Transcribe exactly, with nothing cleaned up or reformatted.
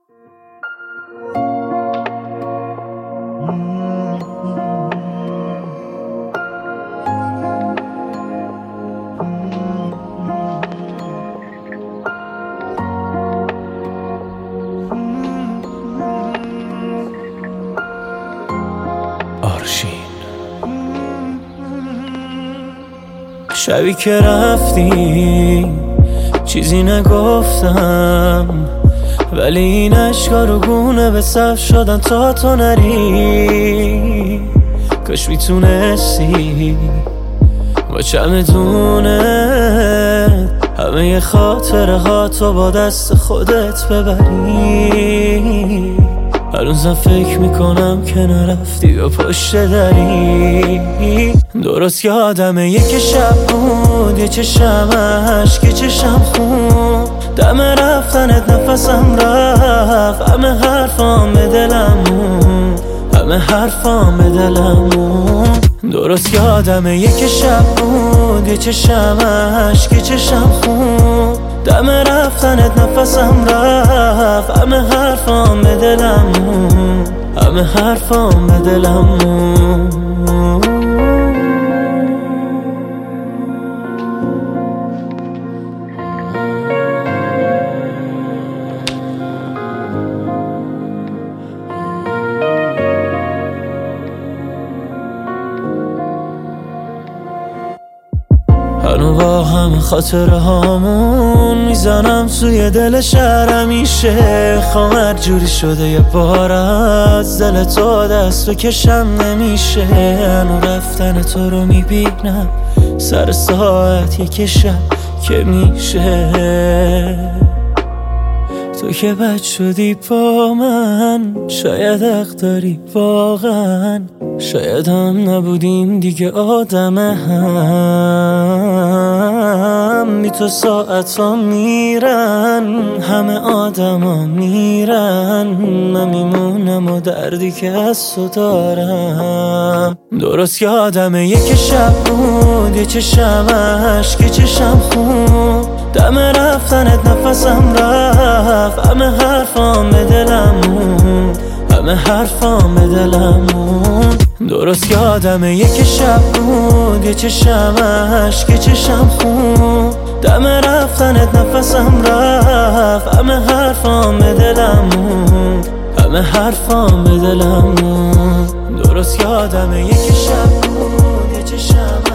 شبی که رفتی چیزی نگفتم، ولی این عشقا رو گونه به صف شدن تا تو نری. کاش میتونستی با چمدونت همه خاطره ها تو با دست خودت ببری. هنوزم فکر میکنم که نرفتی و پشت دری. درست یادمه یک شب بود، یه چشم عشق، یه چشم خون. دم رفتنت نفسم رفت، همه حرفام به دلمون، همه حرفام به دلمون. درست یادمه یک شب بود، یه چشم عشق، یه چشم خون. دم رفتنت نفسم رفت، همه حرفام به دلمون، همه حرفام به دلمون. هنو با همه خاطره هامون میزنم توی دل شهر. همیشه خوام هر جوری شده یه بار از دل تو دست بکشم نمیشه. هنو رفتن تو رو میبینم سر ساعت یک شب که میشه. تو که بد شدی با من، شاید حق داری واقعا. شاید هم نبودیم دیگه آدم هم. بی تو ساعت ها میرن، همه آدم ها میرن. من میمونم و دردی که از تو دارم. درست یادمه یک شب بود، یه چشم عشق، یه چشم خون. دم رفتنت نفسم رفت، همه حرفام به دلمون، همه حرفام به دلمون. درست یادمه یک شب بود، یه چشم عشق، یه چشم خون. دم رفتنت نفسم رفت، همه حرفام به دلمون، همه حرفام به دلمون. درست یادمه یک شب بود، یه چشم